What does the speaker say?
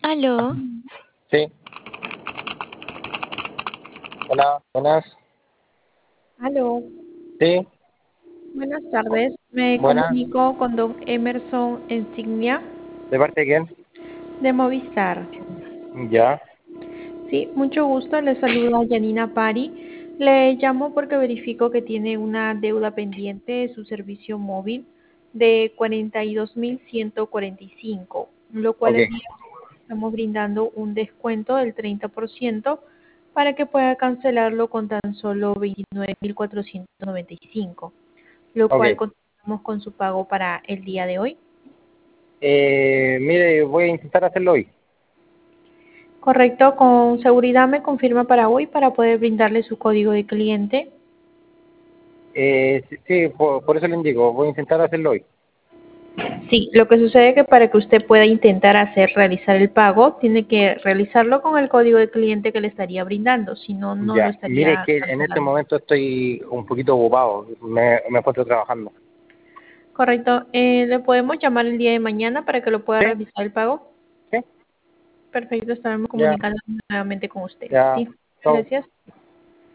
Aló, Sí, hola, buenas. Aló, Sí, buenas tardes. Me buenas. comunico con don Emerson Insignia ¿De parte de quién? de Movistar. Ya, Sí, mucho gusto. Le saluda Janina Pari. Le llamo porque verifico que tiene una deuda pendiente de su servicio móvil de 42.145, lo cual ok, el día de hoy estamos brindando un descuento del 30% para que pueda cancelarlo con tan solo 29.495, lo ok. cual continuamos con su pago para el día de hoy. Mire, voy a intentar hacerlo hoy. Correcto, con seguridad me confirma para hoy para poder brindarle su código de cliente. Sí, sí, por eso le indico, voy a intentar hacerlo hoy. Sí, lo que sucede es que para que usted pueda intentar realizar el pago, tiene que realizarlo con el código de cliente que le estaría brindando, si no, no lo Ya, mire, es estaría que en este cancelando. momento estoy un poquito ocupado, me encuentro trabajando. Correcto, ¿le podemos llamar el día de mañana para que lo pueda ¿Sí? realizar el pago? ¿Sí? Perfecto, estaremos Ya, comunicando nuevamente con usted. ya, Sí, chau. gracias.